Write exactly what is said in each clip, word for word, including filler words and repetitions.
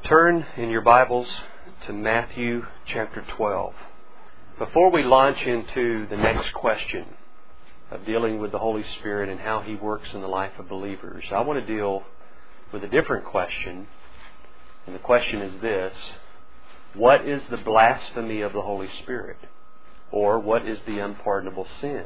Turn in your Bibles to Matthew chapter twelve. Before we launch into the next question of dealing with the Holy Spirit and how He works in the life of believers, I want to deal with a different question. And the question is this: what is the blasphemy of the Holy Spirit? Or what is the unpardonable sin?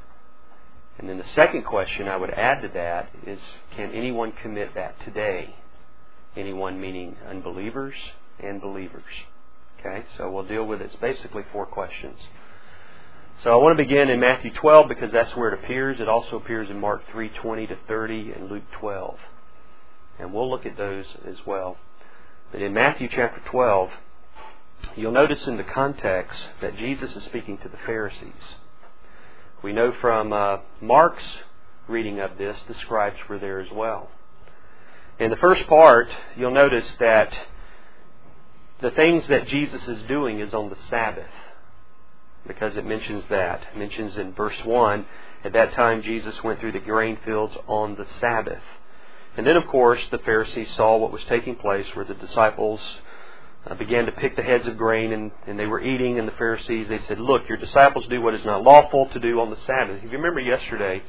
And then the second question I would add to that is, can anyone commit that today? Anyone meaning unbelievers and believers. Okay, so we'll deal with it. It's basically four questions. So I want to begin in Matthew twelve because that's where it appears. It also appears in Mark three twenty to thirty and Luke twelve. And we'll look at those as well. But in Matthew chapter twelve, you'll notice in the context that Jesus is speaking to the Pharisees. We know from uh, Mark's reading of this, the scribes were there as well. In the first part, you'll notice that the things that Jesus is doing is on the Sabbath, because it mentions that. It mentions in verse one, at that time Jesus went through the grain fields on the Sabbath. And then, of course, the Pharisees saw what was taking place, where the disciples uh, began to pick the heads of grain, and, and they were eating, and the Pharisees, they said, "Look, your disciples do what is not lawful to do on the Sabbath." If you remember yesterday,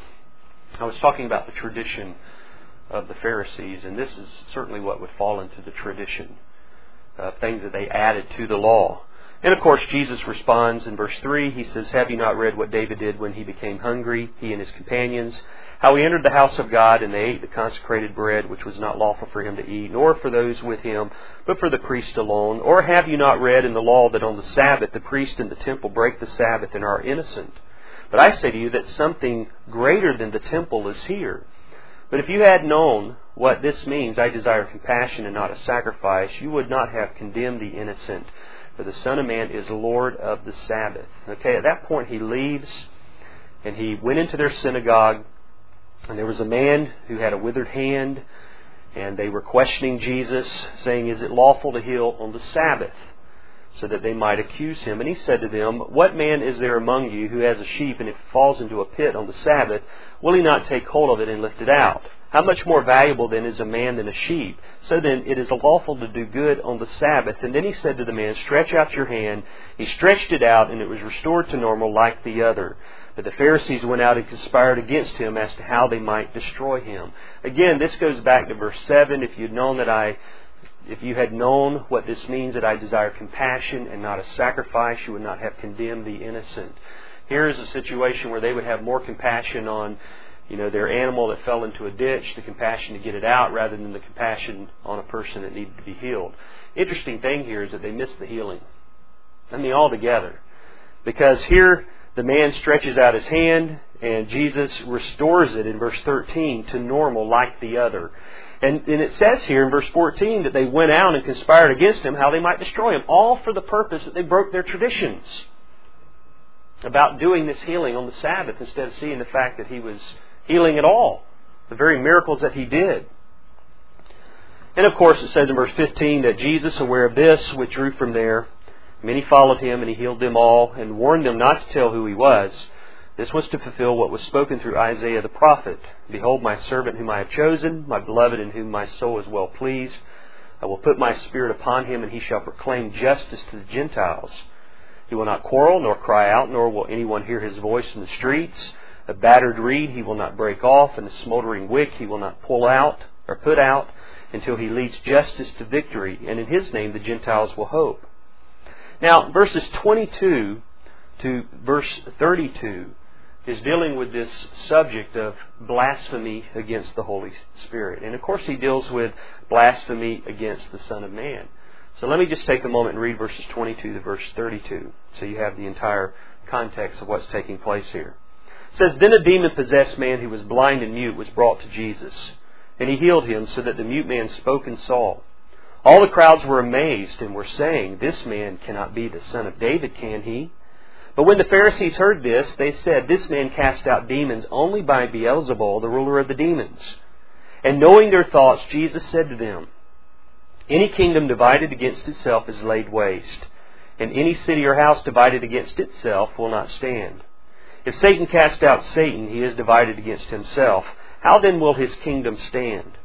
I was talking about the tradition of the Pharisees, and this is certainly what would fall into the tradition of things that they added to the law. And of course Jesus responds in verse three. He says, "Have you not read what David did when he became hungry, he and his companions, how he entered the house of God, and they ate the consecrated bread which was not lawful for him to eat, nor for those with him, but for the priest alone? Or have you not read in the law that on the Sabbath the priest in the temple break the Sabbath and are innocent? But I say to you that something greater than the temple is here. But if you had known what this means, I desire compassion and not a sacrifice, you would not have condemned the innocent. For the Son of Man is Lord of the Sabbath." Okay, at that point he leaves, and he went into their synagogue, and there was a man who had a withered hand, and they were questioning Jesus, saying, "Is it lawful to heal on the Sabbath?" so that they might accuse him. And he said to them, "What man is there among you who has a sheep, and if it falls into a pit on the Sabbath, will he not take hold of it and lift it out? How much more valuable then is a man than a sheep? So then it is lawful to do good on the Sabbath." And then he said to the man, "Stretch out your hand." He stretched it out, and it was restored to normal like the other. But the Pharisees went out and conspired against him as to how they might destroy him. Again, this goes back to verse seven. If you'd known that I... If you had known what this means, that I desire compassion and not a sacrifice, you would not have condemned the innocent. Here is a situation where they would have more compassion on, you know, their animal that fell into a ditch, the compassion to get it out, rather than the compassion on a person that needed to be healed. Interesting thing here is that they missed the healing. I mean, altogether. Because here the man stretches out his hand, and Jesus restores it in verse thirteen to normal like the other. And, and it says here in verse fourteen that they went out and conspired against him how they might destroy him, all for the purpose that they broke their traditions about doing this healing on the Sabbath instead of seeing the fact that he was healing at all, the very miracles that he did. And of course it says in verse fifteen that Jesus, aware of this, withdrew from there. Many followed him, and he healed them all and warned them not to tell who he was. This was to fulfill what was spoken through Isaiah the prophet. "Behold, my servant whom I have chosen, my beloved in whom my soul is well pleased. I will put my spirit upon him, and he shall proclaim justice to the Gentiles. He will not quarrel nor cry out, nor will anyone hear his voice in the streets. A battered reed he will not break off, and a smoldering wick he will not pull out or put out, until he leads justice to victory, and in his name the Gentiles will hope." Now, verses twenty-two to verse thirty-two is dealing with this subject of blasphemy against the Holy Spirit. And of course he deals with blasphemy against the Son of Man. So let me just take a moment and read verses twenty-two to verse thirty-two, so you have the entire context of what's taking place here. It says, "Then a demon-possessed man who was blind and mute was brought to Jesus, and he healed him, so that the mute man spoke and saw. All the crowds were amazed and were saying, 'This man cannot be the son of David, can he?' But when the Pharisees heard this, they said, 'This man cast out demons only by Beelzebul, the ruler of the demons.' And knowing their thoughts, Jesus said to them, 'Any kingdom divided against itself is laid waste, and any city or house divided against itself will not stand. If Satan cast out Satan, he is divided against himself. How then will his kingdom stand?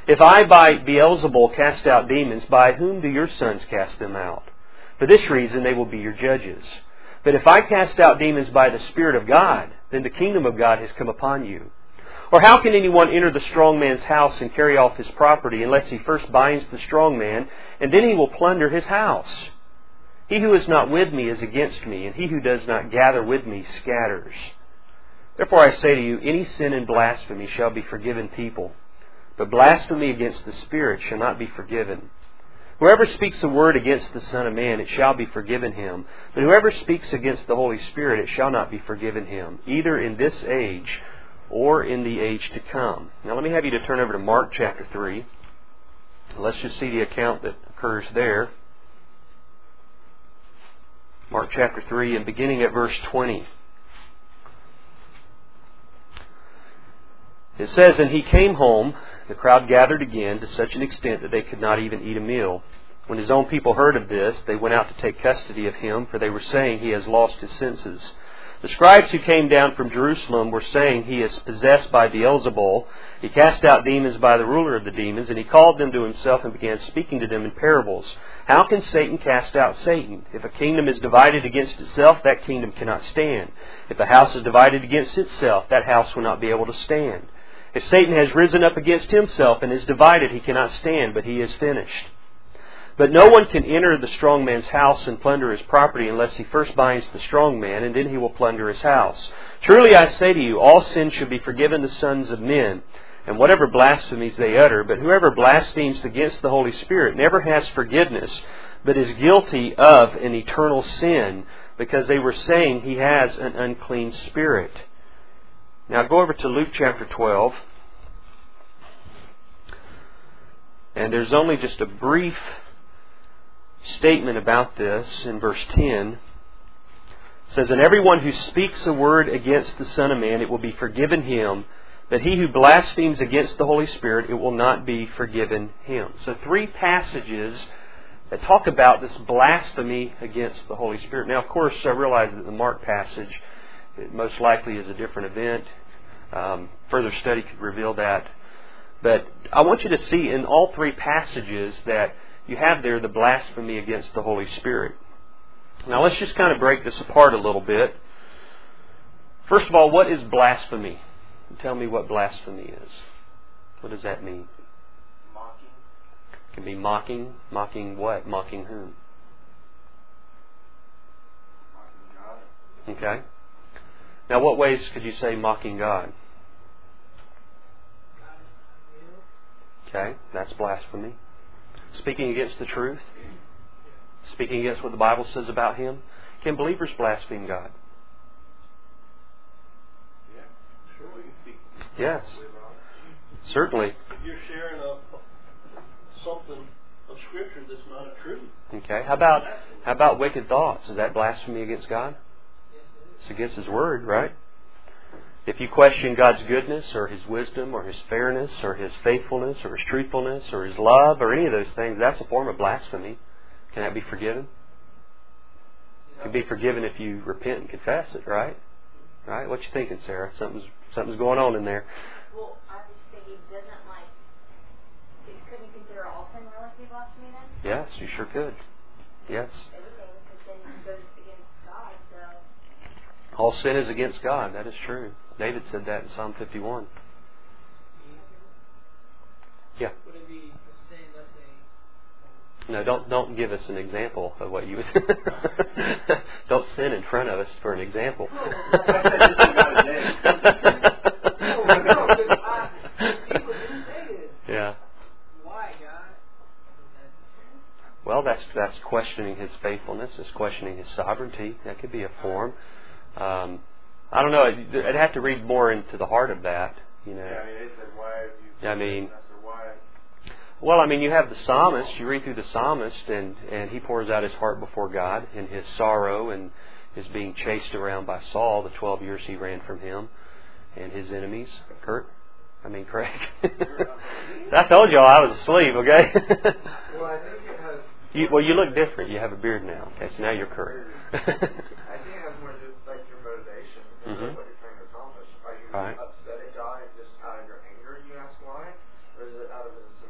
If I by Beelzebul cast out demons, by whom do your sons cast them out? For this reason they will be your judges. But if I cast out demons by the Spirit of God, then the kingdom of God has come upon you. Or how can anyone enter the strong man's house and carry off his property unless he first binds the strong man, and then he will plunder his house? He who is not with me is against me, and he who does not gather with me scatters. Therefore I say to you, any sin and blasphemy shall be forgiven people, but blasphemy against the Spirit shall not be forgiven. Whoever speaks a word against the Son of Man, it shall be forgiven him. But whoever speaks against the Holy Spirit, it shall not be forgiven him, either in this age or in the age to come. Now let me have you to turn over to Mark chapter three. Let's just see the account that occurs there. Mark chapter three, and beginning at verse twenty. It says, and he came home. The crowd gathered again to such an extent that they could not even eat a meal. When his own people heard of this, they went out to take custody of him, for they were saying he has lost his senses. The scribes who came down from Jerusalem were saying he is possessed by Beelzebul. He cast out demons by the ruler of the demons, and he called them to himself and began speaking to them in parables. How can Satan cast out Satan? If a kingdom is divided against itself, that kingdom cannot stand. If a house is divided against itself, that house will not be able to stand. If Satan has risen up against himself and is divided, he cannot stand, but he is finished. But no one can enter the strong man's house and plunder his property unless he first binds the strong man, and then he will plunder his house. Truly I say to you, all sin shall be forgiven the sons of men, and whatever blasphemies they utter. But whoever blasphemes against the Holy Spirit never has forgiveness, but is guilty of an eternal sin, because they were saying he has an unclean spirit. Now go over to Luke chapter twelve. And there's only just a brief statement about this in verse ten. It says, and everyone who speaks a word against the Son of Man, it will be forgiven him. But he who blasphemes against the Holy Spirit, it will not be forgiven him. So three passages that talk about this blasphemy against the Holy Spirit. Now, of course, I realize that the Mark passage, it most likely is a different event. Um, further study could reveal that. But I want you to see in all three passages that you have there the blasphemy against the Holy Spirit. Now let's just kind of break this apart a little bit. First of all, what is blasphemy? Tell me what blasphemy is. What does that mean? Mocking. It can be mocking. Mocking what? Mocking whom? Mocking God. Okay. Now what ways could you say mocking God? God is not real. Okay, that's blasphemy. Speaking against the truth. Speaking against what the Bible says about Him. Can believers blaspheme God? Yeah, sure we can speak. Yes. Certainly. If you're sharing a, something of Scripture that's not a truth. Okay. How about how about wicked thoughts? Is that blasphemy against God? It's against His Word, right? If you question God's goodness or His wisdom or His fairness or His faithfulness or His truthfulness or His love or any of those things, that's a form of blasphemy. Can that be forgiven? It can be forgiven if you repent and confess it, right? Right? What you thinking, Sarah? Something's something's going on in there. Well, I was just thinking, doesn't like, couldn't you consider all sin relative blasphemy then? Yes, you sure could. Yes. Everything, because then it goes against God, so. All sin is against God. That is true. David said that in Psalm fifty-one. Yeah. Would it be the same, let's say, No, don't don't give us an example of what you would. Don't sin in front of us for an example. Yeah. why God? Well, that's that's questioning His faithfulness. It's questioning His sovereignty. That could be a form. Um, I don't know. I'd, I'd have to read more into the heart of that. You know. Yeah, I mean, they said, why have you... I mean... I said, why... Well, I mean, you have the psalmist. You read through the psalmist, and, and he pours out his heart before God in his sorrow and his being chased around by Saul the twelve years he ran from him and his enemies. Kurt? I mean, Craig. I told y'all I was asleep, okay? Well, I think it has... you, well, you look different. You have a beard now. Okay, so now you're Kurt. I think it has more to do with like your motivation, because Mm-hmm. of what you're trying to accomplish. Are you Right. upset at God and just out of your anger you ask why? Or is it out of a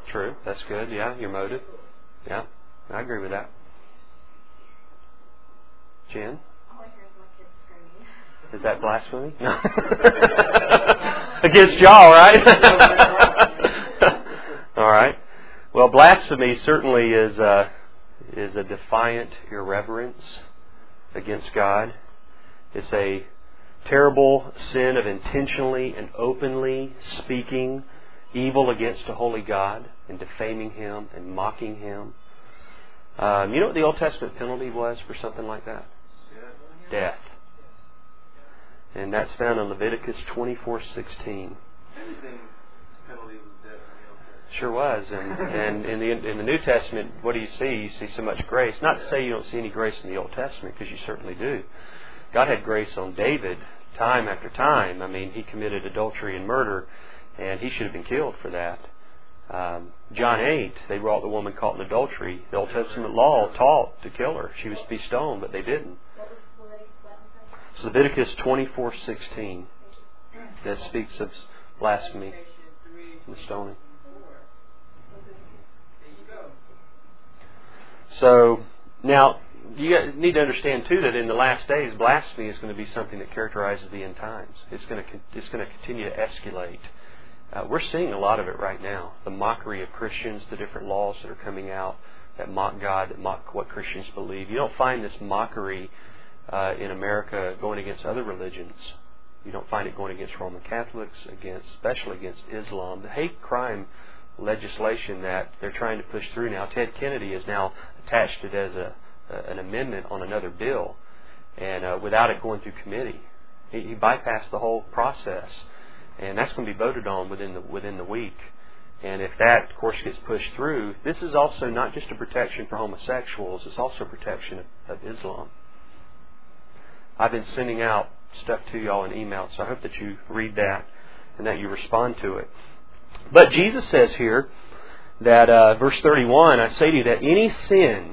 True. That's good. Yeah, your motive. Yeah, I agree with that. Jen? All I hear is my kids screaming. Is that blasphemy? No. Against y'all, right? All right. Well, blasphemy certainly is a, is a defiant irreverence against God. It's a terrible sin of intentionally and openly speaking evil against a holy God and defaming Him and mocking Him. Um, you know what the Old Testament penalty was for something like that? Death. And that's found in Leviticus twenty-four sixteen. Everything's penalty was death in the Old Testament. Sure was. And, and in the in the New Testament, what do you see? You see so much grace. Not to say you don't see any grace in the Old Testament, because you certainly do. God had grace on David time after time. I mean, he committed adultery and murder, and he should have been killed for that. Um, John eight, they brought the woman caught in adultery. The Old Testament law taught to kill her. She was to be stoned, but they didn't. It's Leviticus twenty-four sixteen that speaks of blasphemy and stoning. So, now, you need to understand too that in the last days, blasphemy is going to be something that characterizes the end times. It's going to it's going to continue to escalate. Uh, we're seeing a lot of it right now. The mockery of Christians, the different laws that are coming out that mock God, that mock what Christians believe. You don't find this mockery uh, in America going against other religions. You don't find it going against Roman Catholics, against especially against Islam. The hate crime legislation that they're trying to push through now, Ted Kennedy has now attached it as a an amendment on another bill, and uh, without it going through committee, he, he bypassed the whole process, and that's going to be voted on within the within the week. And if that, of course, gets pushed through, this is also not just a protection for homosexuals; it's also protection of, of Islam. I've been sending out stuff to y'all in email, so I hope that you read that and that you respond to it. But Jesus says here that uh, verse thirty-one, I say to you that any sin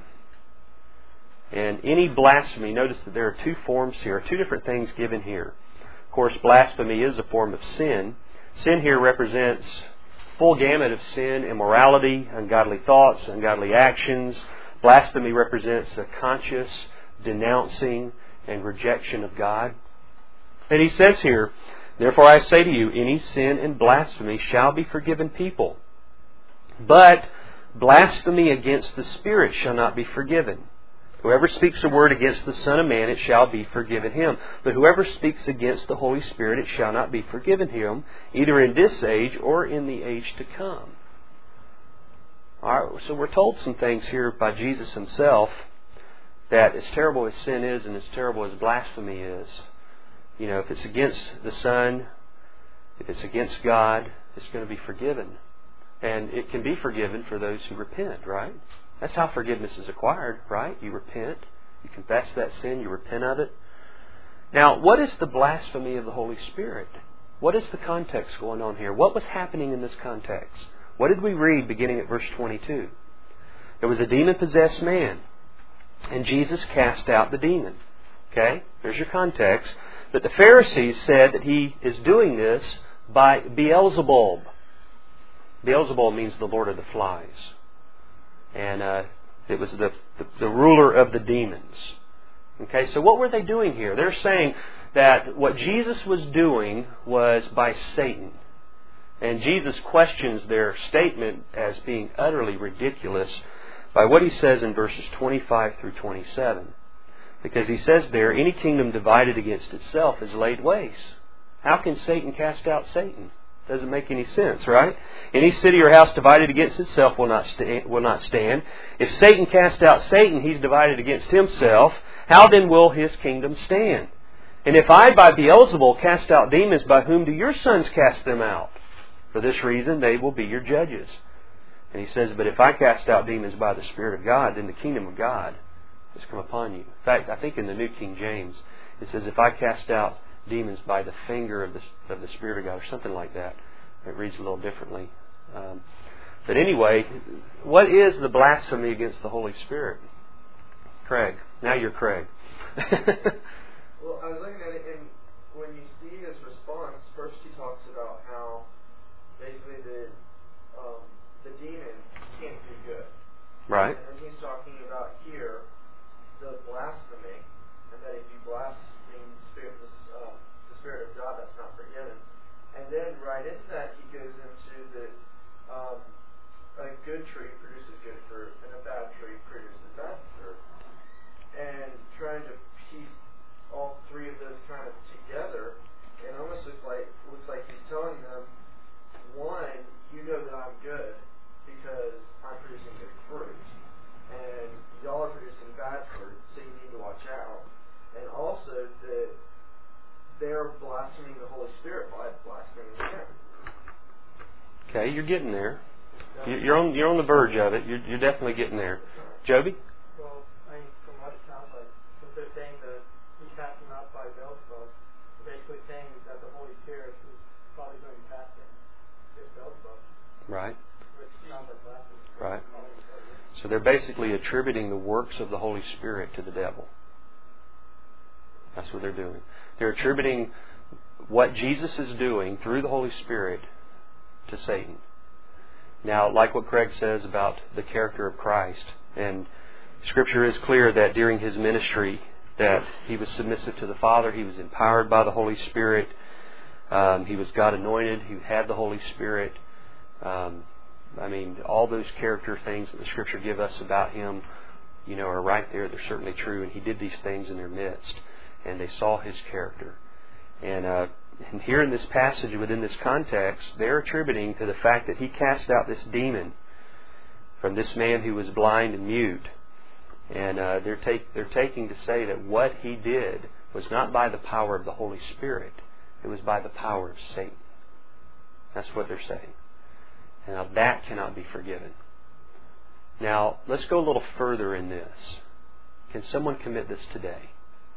and any blasphemy, notice that there are two forms here, two different things given here. Of course, blasphemy is a form of sin. Sin here represents full gamut of sin, immorality, ungodly thoughts, ungodly actions. Blasphemy represents a conscious denouncing and rejection of God. And he says here, therefore I say to you, any sin and blasphemy shall be forgiven people. But blasphemy against the Spirit shall not be forgiven. Whoever speaks a word against the Son of Man, it shall be forgiven him. But whoever speaks against the Holy Spirit, it shall not be forgiven him, either in this age or in the age to come. All right, so we're told some things here by Jesus Himself, that as terrible as sin is and as terrible as blasphemy is, you know, if it's against the Son, if it's against God, it's going to be forgiven. And it can be forgiven for those who repent, right? That's how forgiveness is acquired, right? You repent, you confess that sin, you repent of it. Now, what is the blasphemy of the Holy Spirit? What is the context going on here? What was happening in this context? What did we read beginning at verse twenty-two? There was a demon-possessed man, and Jesus cast out the demon. Okay? There's your context. But the Pharisees said that He is doing this by Beelzebub. Beelzebub means the Lord of the Flies. And uh, it was the, the, the ruler of the demons. Okay, so what were they doing here? They're saying that what Jesus was doing was by Satan. And Jesus questions their statement as being utterly ridiculous by what He says in verses twenty-five through twenty-seven. Because He says there, any kingdom divided against itself is laid waste. How can Satan cast out Satan? Doesn't make any sense, right? Any city or house divided against itself will not stand, will not stand. If Satan cast out Satan, he's divided against himself. How then will his kingdom stand? And if I by Beelzebul cast out demons, by whom do your sons cast them out? For this reason they will be your judges. And he says, but if I cast out demons by the Spirit of God, then the kingdom of God has come upon you. In fact, I think in the New King James, it says, if I cast out demons by the finger of the of the Spirit of God, or something like that. It reads a little differently. Um, but anyway, what is the blasphemy against the Holy Spirit? Craig. Now you're Craig. Well, I was looking at it, and when you see His response, first He talks about how basically the um, the demon good tree produces good fruit, and a bad tree produces bad fruit. And trying to piece all three of those kind of together, it almost looks like looks like he's telling them, one, you know that I'm good because I'm producing good fruit, and y'all are producing bad fruit, so you need to watch out. And also that they're blaspheming the Holy Spirit by blaspheming Him. Okay, you're getting there. You're on you're on the verge of it. You're, you're definitely getting there. Joby? Well, I mean, from what it sounds like, since they're saying that he cast him out by Beelzebub, they're basically saying that the Holy Spirit is probably doing casting. It's Beelzebub. Right. Which sounds like blasphemy. Right. So they're basically attributing the works of the Holy Spirit to the devil. That's what they're doing. They're attributing what Jesus is doing through the Holy Spirit to Satan. Now, like what Craig says about the character of Christ, and Scripture is clear that during His ministry that He was submissive to the Father, He was empowered by the Holy Spirit, um, He was God anointed, He had the Holy Spirit. Um, I mean, all those character things that the Scripture give us about Him, you know, are right there. They're certainly true, and He did these things in their midst, and they saw His character. And uh, and here in this passage, within this context, they're attributing to the fact that He cast out this demon from this man who was blind and mute. And uh, they're, take, they're taking to say that what He did was not by the power of the Holy Spirit. It was by the power of Satan. That's what they're saying. And now that cannot be forgiven. Now, let's go a little further in this. Can someone commit this today?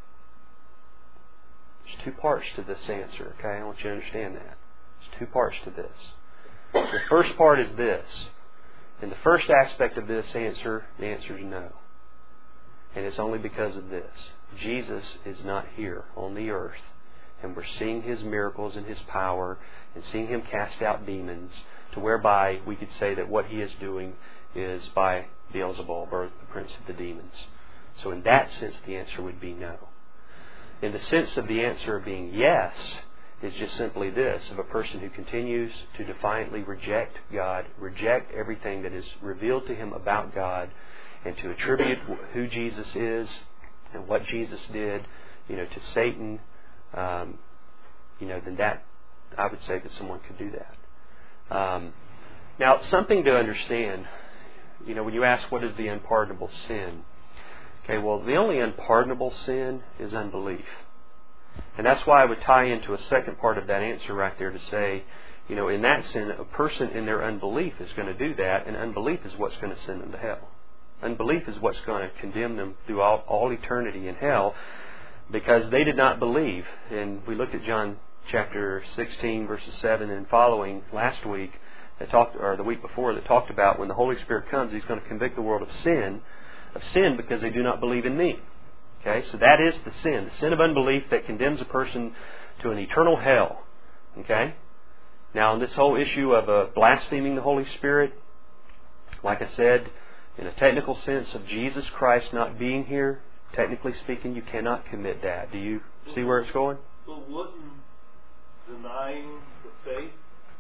There's two parts to this answer, okay? I want you to understand that. There's two parts to this. The first part is this. In the first aspect of this answer, the answer is no. And it's only because of this. Jesus is not here on the earth. And we're seeing His miracles and His power and seeing Him cast out demons to whereby we could say that what He is doing is by Beelzebub, or the prince of the demons. So in that sense, the answer would be no. In the sense of the answer being yes, is just simply this, of a person who continues to defiantly reject God, reject everything that is revealed to him about God, and to attribute who Jesus is and what Jesus did, you know, to Satan, um, you know, then that, I would say that someone could do that. Um, now, something to understand, you know, when you ask what is the unpardonable sin, okay, well, the only unpardonable sin is unbelief. And that's why I would tie into a second part of that answer right there to say, you know, in that sin, a person in their unbelief is going to do that, and unbelief is what's going to send them to hell. Unbelief is what's going to condemn them through all, all eternity in hell, because they did not believe. And we looked at John chapter sixteen, verses seven and following last week, that talked, or the week before, that talked about when the Holy Spirit comes, He's going to convict the world of sin, of sin because they do not believe in me. Okay, so that is the sin, the sin of unbelief that condemns a person to an eternal hell. Okay? Now, in this whole issue of uh, blaspheming the Holy Spirit, like I said, in a technical sense of Jesus Christ not being here, technically speaking, you cannot commit that. Do you see where it's going? But wouldn't denying the faith,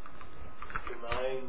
denying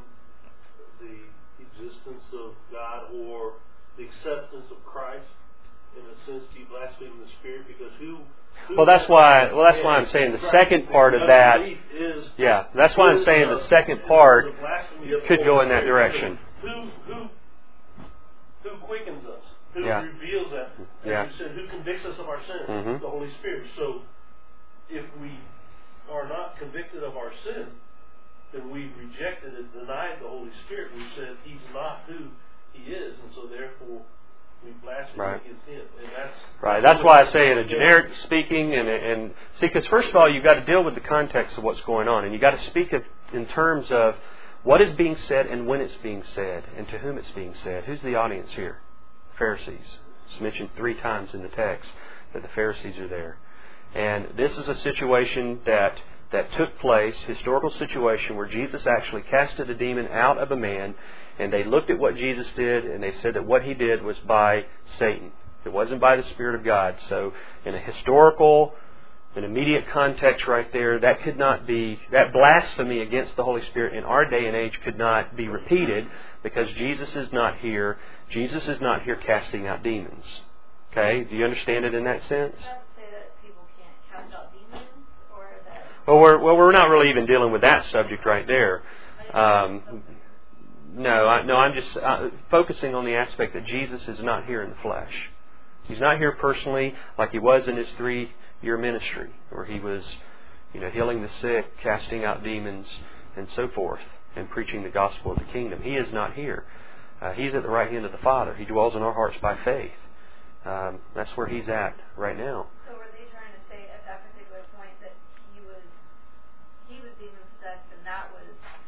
the existence of God or the acceptance of Christ, in a sense, be blaspheming the Spirit? Because who? who well, that's why. Well, that's why I'm saying the second part of that. Is, yeah, that's why I'm saying the second part could go in that direction. Who? Who? Who quickens us? Who yeah. reveals that? As yeah. you said, who convicts us of our sin? Mm-hmm. The Holy Spirit. So, if we are not convicted of our sin, then we've rejected and denied the Holy Spirit. We've said He's not who He is, and so therefore we blaspheme right. against Him. And that's right. That's why I say in a generic speaking, and and see, because first of all, you've got to deal with the context of what's going on, and you've got to speak of, in terms of what is being said and when it's being said, and to whom it's being said. Who's the audience here? Pharisees. It's mentioned three times in the text that the Pharisees are there. And this is a situation that that took place, historical situation, where Jesus actually casted a demon out of a man, and they looked at what Jesus did, and they said that what He did was by Satan. It wasn't by the Spirit of God. So in a historical An immediate context right there, that could not be, that blasphemy against the Holy Spirit in our day and age could not be repeated because Jesus is not here. Jesus is not here casting out demons. Okay? Do you understand it in that sense? Does that say that people can't cast out demons? Or that... Well, we're, well, we're not really even dealing with that subject right there. Um, no, I, no, I'm just uh, focusing on the aspect that Jesus is not here in the flesh. He's not here personally like He was in His three-year ministry, where He was, you know, healing the sick, casting out demons, and so forth, and preaching the gospel of the kingdom. He is not here. Uh, he's at the right hand of the Father. He dwells in our hearts by faith. Um, that's where He's at right now. So were they trying to say at that particular point that He was He was demon possessed, and that was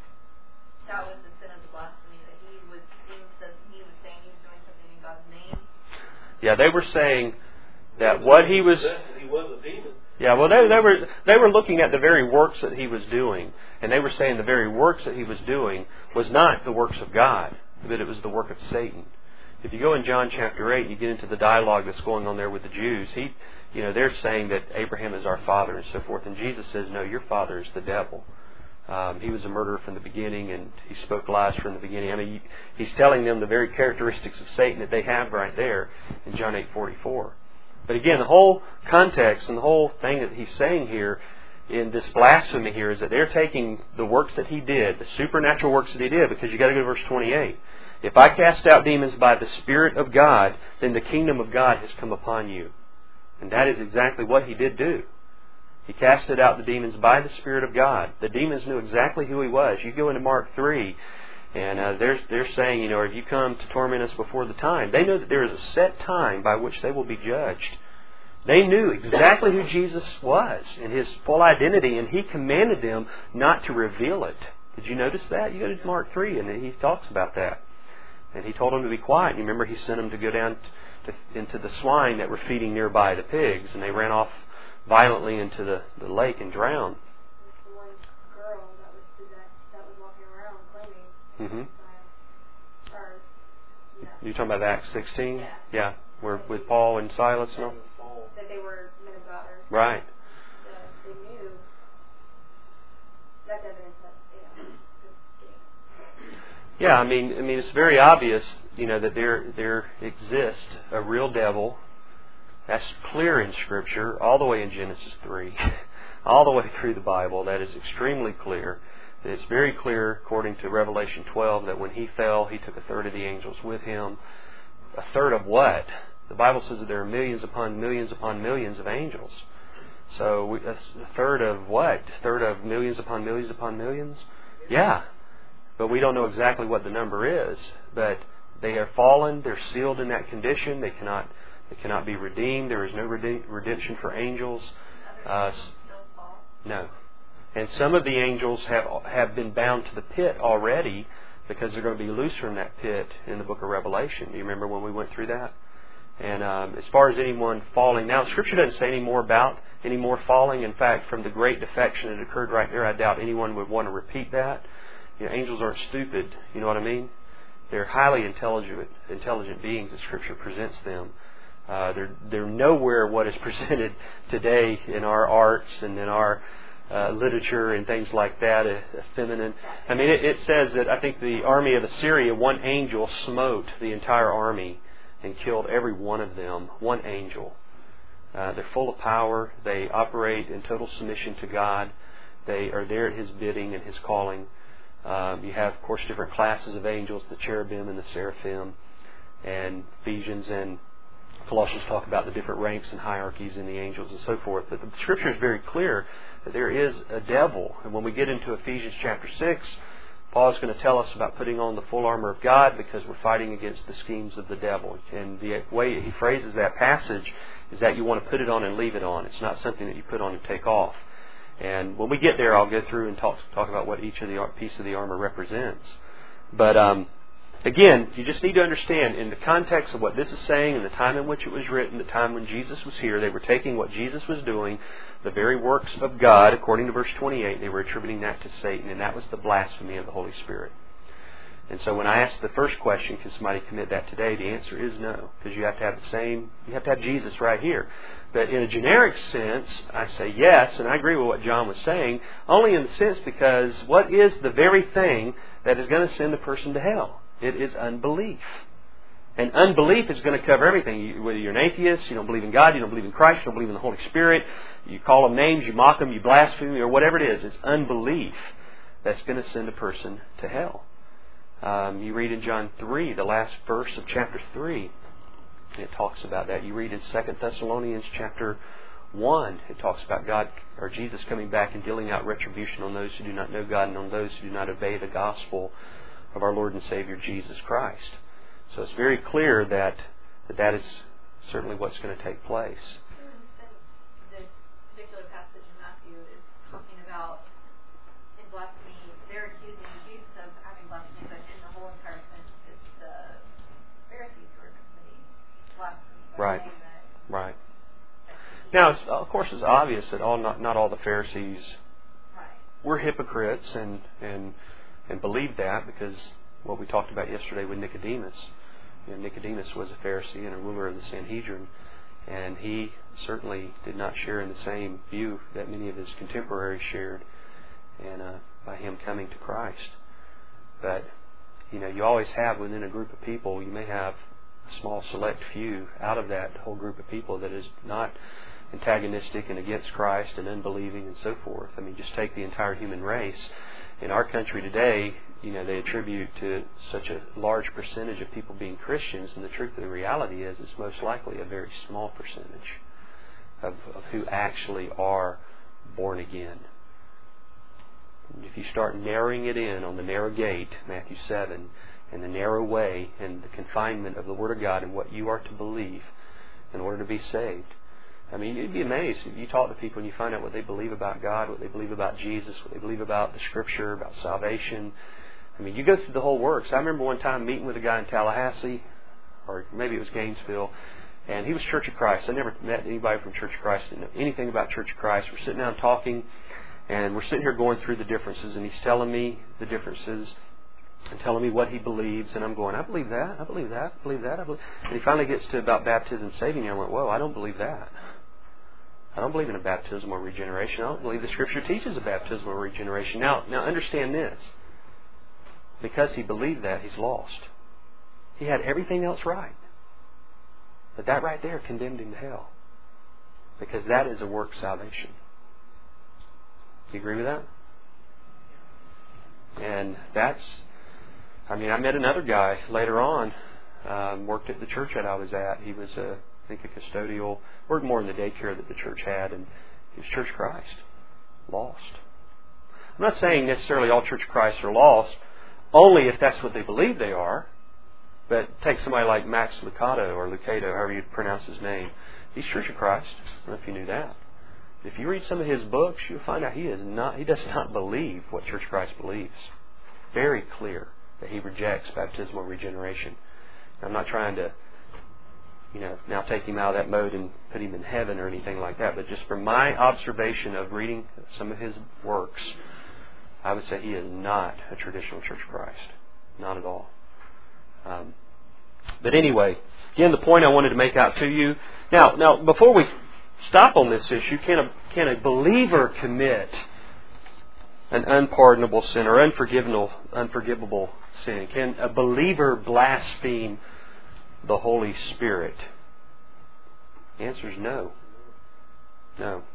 that was the sin of the blasphemy, that He was demon possessed, and He was saying He was doing something in God's name? Yeah, they were saying that what He was... He was a demon. Yeah, well, they, they were they were looking at the very works that He was doing, and they were saying the very works that He was doing was not the works of God, but it was the work of Satan. If you go in John chapter eight, you get into the dialogue that's going on there with the Jews. He, you know, they're saying that Abraham is our father and so forth, and Jesus says, no, your father is the devil. Um, he was a murderer from the beginning, and he spoke lies from the beginning. I mean, he's telling them the very characteristics of Satan that they have right there in John eight forty-four. But again, the whole context and the whole thing that he's saying here in this blasphemy here is that they're taking the works that He did, the supernatural works that He did, because you got to go to verse twenty-eight. If I cast out demons by the Spirit of God, then the kingdom of God has come upon you. And that is exactly what He did do. He casted out the demons by the Spirit of God. The demons knew exactly who He was. You go into Mark three, and uh, they're, they're saying, you know, if you come to torment us before the time, they know that there is a set time by which they will be judged. They knew exactly who Jesus was and His full identity, and He commanded them not to reveal it. Did you notice that? You go to Mark three, and He talks about that. And He told them to be quiet. You remember He sent them to go down to, into the swine that were feeding nearby the pigs, and they ran off violently into the, the lake and drowned. The one girl that was possessed, that was walking around claiming. Mm-hmm. Or, yeah. You talking about Acts sixteen? Yeah. Yeah, where with Paul and Silas and all? That they were men of God. Or right. That they knew. That's evidence that, you know, Yeah, I mean, I mean, it's very obvious, you know, that there there exists a real devil. That's clear in Scripture, all the way in Genesis three, all the way through the Bible. That is extremely clear. It's very clear, according to Revelation twelve, that when he fell, he took a third of the angels with him. A third of what? The Bible says that there are millions upon millions upon millions of angels. So we, that's a third of what? A third of millions upon millions upon millions? Yeah. But we don't know exactly what the number is. But they have fallen. They're sealed in that condition. They cannot they cannot be redeemed. There is no rede- redemption for angels. Uh, no. And some of the angels have have been bound to the pit already because they're going to be loose from that pit in the book of Revelation. Do you remember when we went through that? And um, as far as anyone falling, now Scripture doesn't say any more about any more falling. In fact, from the great defection that occurred right there, I doubt anyone would want to repeat that. You know, angels aren't stupid. You know what I mean? They're highly intelligent, intelligent beings as Scripture presents them. Uh, they're they're nowhere what is presented today in our arts and in our uh, literature and things like that. Uh, feminine. I mean, it, it says that I think the army of Assyria, one angel smote the entire army and killed every one of them. One angel. Uh, they're full of power. They operate in total submission to God. They are there at His bidding and His calling. Um, you have, of course, different classes of angels, the cherubim and the seraphim, and Ephesians and Colossians talk about the different ranks and hierarchies in the angels and so forth. But the Scripture is very clear that there is a devil. And when we get into Ephesians chapter six, Paul is going to tell us about putting on the full armor of God because we're fighting against the schemes of the devil. And the way he phrases that passage is that you want to put it on and leave it on. It's not something that you put on and take off. And when we get there, I'll go through and talk talk about what each of the piece of the armor represents. But um, again, you just need to understand in the context of what this is saying and the time in which it was written, the time when Jesus was here, they were taking what Jesus was doing, the very works of God, according to verse twenty-eight, they were attributing that to Satan, and that was the blasphemy of the Holy Spirit. And so when I ask the first question, can somebody commit that today, the answer is no, because you have to have the same, you have to have Jesus right here. But in a generic sense, I say yes, and I agree with what John was saying, only in the sense because what is the very thing that is going to send a person to hell? It is unbelief. And unbelief is going to cover everything. You, whether you're an atheist, you don't believe in God, you don't believe in Christ, you don't believe in the Holy Spirit, you call them names, you mock them, you blaspheme, or whatever it is. It's unbelief that's going to send a person to hell. Um, you read in John three, the last verse of chapter three, it talks about that. You read in Second Thessalonians chapter one, it talks about God or Jesus coming back and dealing out retribution on those who do not know God and on those who do not obey the gospel of our Lord and Savior Jesus Christ. So it's very clear that that, that is certainly what's going to take place. This particular passage in Matthew is talking about in blasphemy. They're accusing Jesus of having blasphemy, but in the whole entire sense, it's the Pharisees who are committing blasphemy. Right. Right. Now, it's, of course, it's obvious that all not, not all the Pharisees right. were hypocrites and and and believed that, because what we talked about yesterday with Nicodemus. You know, Nicodemus was a Pharisee and a ruler of the Sanhedrin, and he certainly did not share in the same view that many of his contemporaries shared, and uh, by him coming to Christ. But you know, you always have within a group of people, you may have a small select few out of that whole group of people that is not antagonistic and against Christ and unbelieving and so forth. I mean, just take the entire human race. In our country today, you know, they attribute to such a large percentage of people being Christians, and the truth of the reality is it's most likely a very small percentage of, of who actually are born again. And if you start narrowing it in on the narrow gate, Matthew seven, and the narrow way and the confinement of the Word of God and what you are to believe in order to be saved, I mean, you'd be amazed if you talk to people and you find out what they believe about God, what they believe about Jesus, what they believe about the Scripture, about salvation. I mean, you go through the whole works. I remember one time meeting with a guy in Tallahassee, or maybe it was Gainesville, and he was Church of Christ. I never met anybody from Church of Christ, didn't know anything about Church of Christ. We're sitting down talking, and we're sitting here going through the differences, and he's telling me the differences and telling me what he believes, and I'm going, I believe that, I believe that, I believe that. I believe. And he finally gets to about baptism saving, and I went, whoa, I don't believe that. I don't believe in a baptismal regeneration. I don't believe the Scripture teaches a baptismal regeneration. Now, now understand this. Because he believed that, he's lost. He had everything else right. But that right there condemned him to hell. Because that is a work salvation. Do you agree with that? And that's, I mean, I met another guy later on, um, worked at the church that I was at. He was a I think a custodial, worked more in the daycare that the church had, and he was Church of Christ. Lost. I'm not saying necessarily all Church of Christ are lost, only if that's what they believe they are. But take somebody like Max Lucado, or Lucado, however you pronounce his name. He's Church of Christ. I don't know if you knew that. If you read some of his books, you'll find out he is not. He does not believe what Church of Christ believes. Very clear that he rejects baptismal regeneration. I'm not trying to you know, now take him out of that mode and put him in heaven or anything like that. But just from my observation of reading some of his works, I would say he is not a traditional Church of Christ. Not at all. Um, but anyway, again, the point I wanted to make out to you. Now, now before we stop on this issue, can a, can a believer commit an unpardonable sin or unforgivable, unforgivable sin? Can a believer blaspheme the Holy Spirit? The answer is no. No.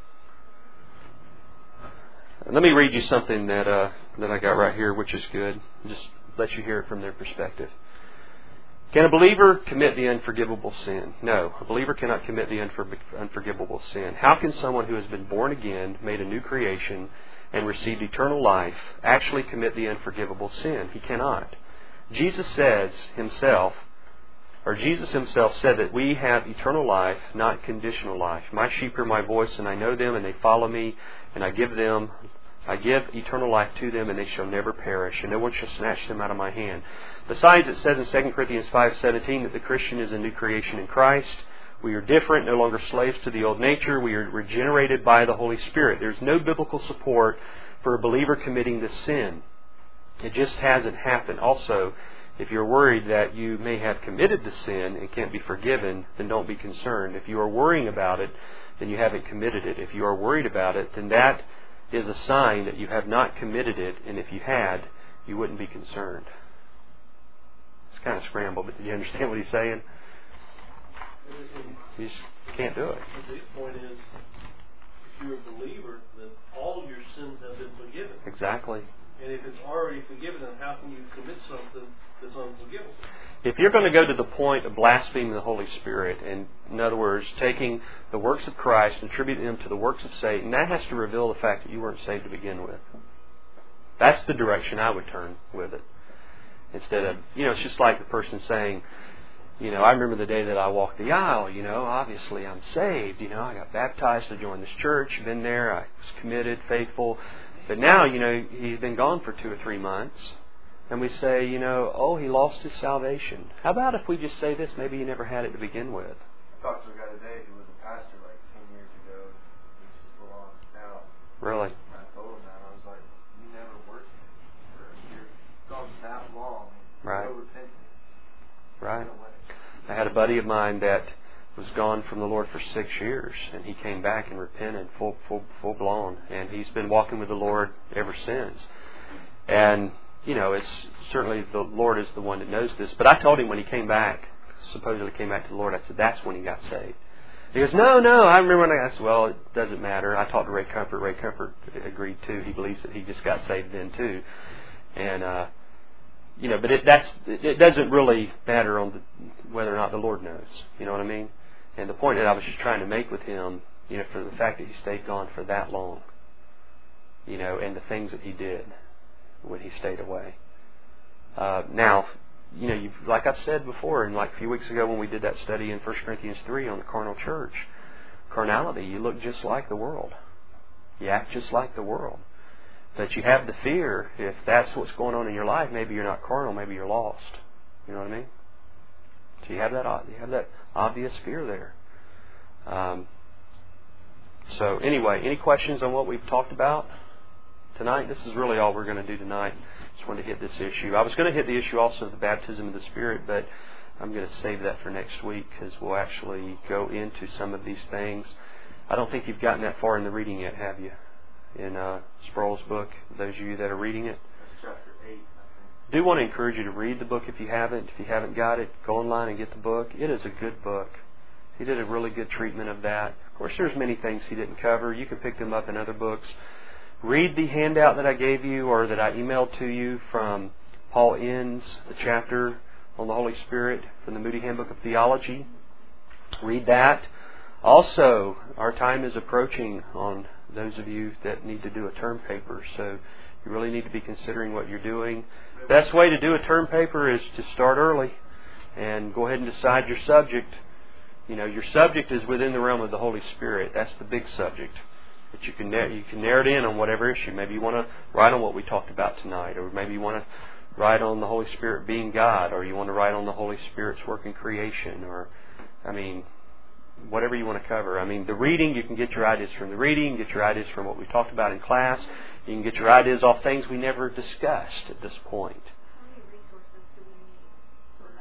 Let me read you something that uh, that I got right here, which is good. Just let you hear it from their perspective. Can a believer commit the unforgivable sin? No. A believer cannot commit the unfor- unforgivable sin. How can someone who has been born again, made a new creation, and received eternal life actually commit the unforgivable sin? He cannot. Jesus says himself, Or Jesus himself said that we have eternal life, not conditional life. My sheep hear my voice, and I know them, and they follow me, and I give them, I give eternal life to them, and they shall never perish, and no one shall snatch them out of my hand. Besides, it says in Second Corinthians five seventeen that the Christian is a new creation in Christ. We are different, no longer slaves to the old nature. We are regenerated by the Holy Spirit. There's no biblical support for a believer committing this sin. It just hasn't happened. Also, if you're worried that you may have committed the sin and can't be forgiven, then don't be concerned. If you are worrying about it, then you haven't committed it. If you are worried about it, then that is a sign that you have not committed it, and if you had, you wouldn't be concerned. It's kind of scrambled, but do you understand what he's saying? You just can't do it. The big point is, if you're a believer, then all your sins have been forgiven. Exactly. And if it's already forgiven, then how can you commit something that's unforgivable? If you're going to go to the point of blaspheming the Holy Spirit, and in other words, taking the works of Christ and attributing them to the works of Satan, that has to reveal the fact that you weren't saved to begin with. That's the direction I would turn with it. Instead of, you know, it's just like the person saying, you know, I remember the day that I walked the aisle, you know, obviously I'm saved, you know, I got baptized to join this church, been there, I was committed, faithful. But now, you know, he's been gone for two or three months. And we say, you know, oh, he lost his salvation. How about if we just say this, maybe he never had it to begin with? I talked to a guy today who was a pastor like ten years ago, which is belong now. Really? I told him that. I was like, you never worked for you're gone that long. Right. No repentance. Right. No way. I had a buddy of mine that was gone from the Lord for six years, and he came back and repented full, full, full blown, and he's been walking with the Lord ever since. And you know, it's certainly the Lord is the one that knows this. But I told him when he came back, supposedly came back to the Lord, I said, that's when he got saved. He goes, no, no, I remember when I, I said, well, it doesn't matter. I talked to Ray Comfort. Ray Comfort agreed too. He believes that he just got saved then too. And, uh, you know, but it, that's, it doesn't really matter on the, whether or not the Lord knows. You know what I mean? And the point that I was just trying to make with him, you know, for the fact that he stayed gone for that long, you know, and the things that he did when he stayed away. Uh, now, you know, you've, like I've said before, and like a few weeks ago when we did that study in First Corinthians three on the carnal church, carnality, you look just like the world. You act just like the world. But you have the fear, if that's what's going on in your life, maybe you're not carnal, maybe you're lost. You know what I mean? So you have that, you have that obvious fear there. Um, so anyway, any questions on what we've talked about tonight? This is really all we're going to do tonight. Just wanted to hit this issue. I was going to hit the issue also of the baptism of the Spirit, but I'm going to save that for next week because we'll actually go into some of these things. I don't think you've gotten that far in the reading yet, have you? In uh, Sproul's book, those of you that are reading it. That's chapter eight, I think. I do want to encourage you to read the book if you haven't. If you haven't got it, go online and get the book. It is a good book. He did a really good treatment of that. Of course, there's many things he didn't cover. You can pick them up in other books. Read the handout that I gave you or that I emailed to you from Paul Enns, the chapter on the Holy Spirit from the Moody Handbook of Theology. Read that. Also, our time is approaching on those of you that need to do a term paper, so you really need to be considering what you're doing. Best way to do a term paper is to start early and go ahead and decide your subject. You know, your subject is within the realm of the Holy Spirit. That's the big subject. But you can you can narrow it in on whatever issue. Maybe you want to write on what we talked about tonight, or maybe you want to write on the Holy Spirit being God, or you want to write on the Holy Spirit's work in creation, or, I mean, whatever you want to cover. I mean, the reading, you can get your ideas from the reading, get your ideas from what we talked about in class. You can get your ideas off things we never discussed at this point. How many resources do we need for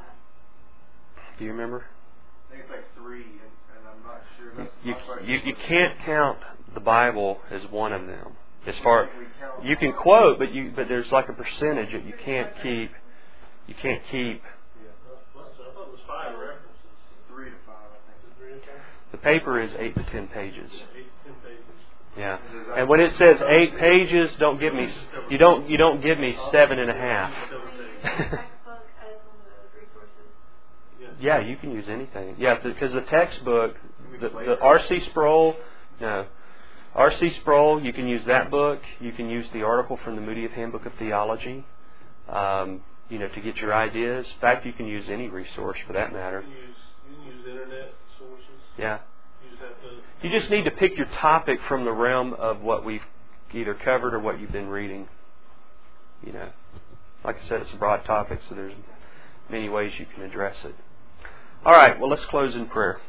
that? Do you remember? I think it's like three, and, and I'm not sure. That's You, my you, you question. can't count the Bible as one of them. As far We count you can quote, but you but there's like a percentage that you can't keep. You can't keep. Yeah, I thought it was five references. three to five, I think. Three to five? The paper is eight to ten pages. Eight to ten pages. Yeah, and when it says eight pages, don't give me you don't you don't give me seven and a half. Textbook as one of those resources. Yeah, you can use anything. Yeah, because the textbook, the, the R C Sproul, no, R C Sproul, you can use that book. You can use the article from the Moody Handbook of Theology, um, you know, to get your ideas. In fact, you can use any resource for that matter. You can use, you can use internet sources. Yeah. You just have to. You just need to pick your topic from the realm of what we've either covered or what you've been reading. You know, like I said, it's a broad topic, so there's many ways you can address it. All right, well, let's close in prayer.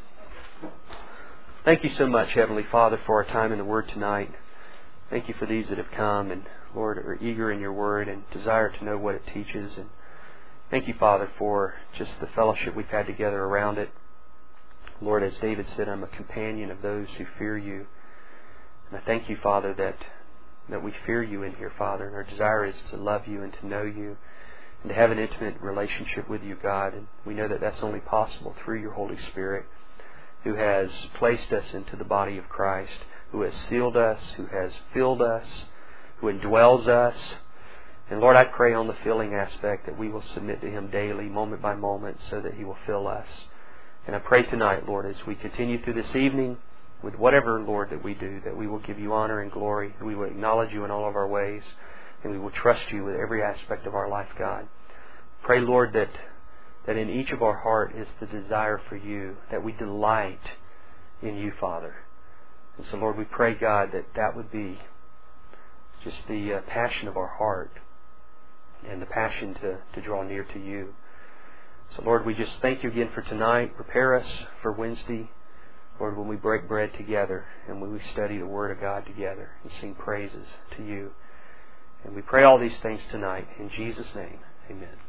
Thank you so much, Heavenly Father, for our time in the Word tonight. Thank you for these that have come, and Lord, are eager in your word and desire to know what it teaches. And thank you, Father, for just the fellowship we've had together around it. Lord, as David said, I'm a companion of those who fear you. And I thank you, Father, that, that we fear you in here, Father. And our desire is to love you and to know you and to have an intimate relationship with you, God. And we know that that's only possible through your Holy Spirit, who has placed us into the body of Christ, who has sealed us, who has filled us, who indwells us. And Lord, I pray on the filling aspect that we will submit to Him daily, moment by moment, so that He will fill us. And I pray tonight, Lord, as we continue through this evening, with whatever, Lord, that we do, that we will give you honor and glory, that we will acknowledge you in all of our ways, and we will trust you with every aspect of our life, God. Pray, Lord, that, that in each of our heart is the desire for you, that we delight in you, Father. And so, Lord, we pray, God, that that would be just the uh, passion of our heart and the passion to, to draw near to you. So, Lord, we just thank you again for tonight. Prepare us for Wednesday, Lord, when we break bread together and when we study the Word of God together and sing praises to you. And we pray all these things tonight. In Jesus' name, amen.